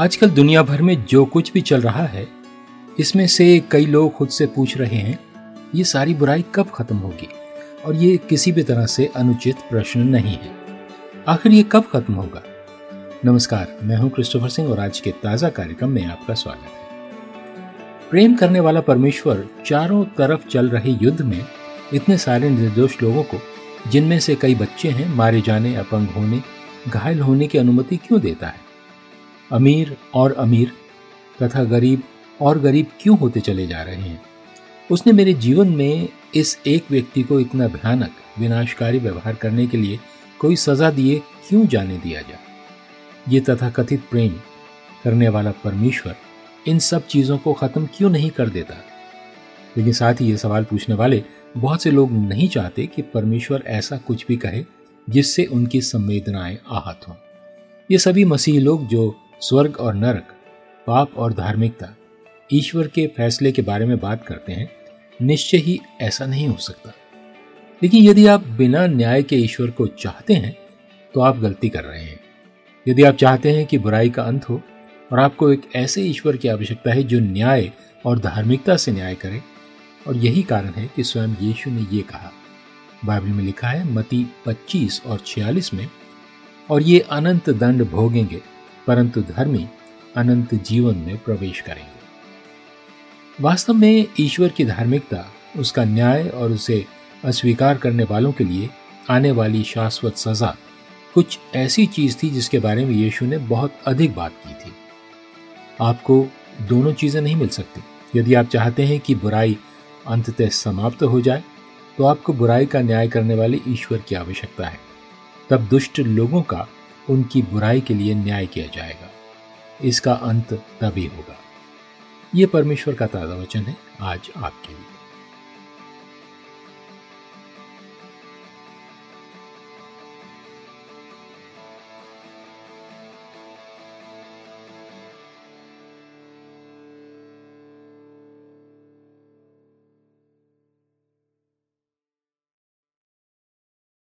आजकल दुनिया भर में जो कुछ भी चल रहा है, इसमें से कई लोग खुद से पूछ रहे हैं, ये सारी बुराई कब खत्म होगी? और ये किसी भी तरह से अनुचित प्रश्न नहीं है। आखिर ये कब खत्म होगा? नमस्कार, मैं हूं क्रिस्टोफर सिंह और आज के ताजा कार्यक्रम में आपका स्वागत है। प्रेम करने वाला परमेश्वर चारों तरफ चल रहे युद्ध में इतने सारे निर्दोष लोगों को, जिनमें से कई बच्चे हैं, मारे जाने, अपंग होने, घायल होने की अनुमति क्यों देता है? अमीर और अमीर तथा गरीब और गरीब क्यों होते चले जा रहे हैं? उसने मेरे जीवन में इस एक व्यक्ति को इतना भयानक विनाशकारी व्यवहार करने के लिए कोई सजा दिए क्यों जाने दिया जाए? ये तथाकथित प्रेम करने वाला परमेश्वर इन सब चीजों को खत्म क्यों नहीं कर देता? लेकिन साथ ही ये सवाल पूछने वाले बहुत से लोग नहीं चाहते कि परमेश्वर ऐसा कुछ भी कहे जिससे उनकी संवेदनाएं आहत हों। ये सभी मसीही लोग जो स्वर्ग और नरक, पाप और धार्मिकता, ईश्वर के फैसले के बारे में बात करते हैं, निश्चय ही ऐसा नहीं हो सकता। लेकिन यदि आप बिना न्याय के ईश्वर को चाहते हैं तो आप गलती कर रहे हैं। यदि आप चाहते हैं कि बुराई का अंत हो और आपको एक ऐसे ईश्वर की आवश्यकता है जो न्याय और धार्मिकता से न्याय करे, और यही कारण है कि स्वयं यीशु ने ये कहा, बाइबल में लिखा है मत्ती 25 और 46 में, और ये अनंत दंड भोगेंगे परंतु धर्मी अनंत जीवन में प्रवेश करेंगे। वास्तव में ईश्वर की धार्मिकता, उसका न्याय और उसे अस्वीकार करने वालों के लिए आने वाली शाश्वत सजा कुछ ऐसी चीज थी जिसके बारे में यीशु ने बहुत अधिक बात की थी। आपको दोनों चीजें नहीं मिल सकती। यदि आप चाहते हैं कि बुराई अंततः समाप्त हो जाए तो आपको बुराई का न्याय करने वाले ईश्वर की आवश्यकता है। तब दुष्ट लोगों का उनकी बुराई के लिए न्याय किया जाएगा। इसका अंत तभी होगा। यह परमेश्वर का ताजा वचन है आज आपके लिए।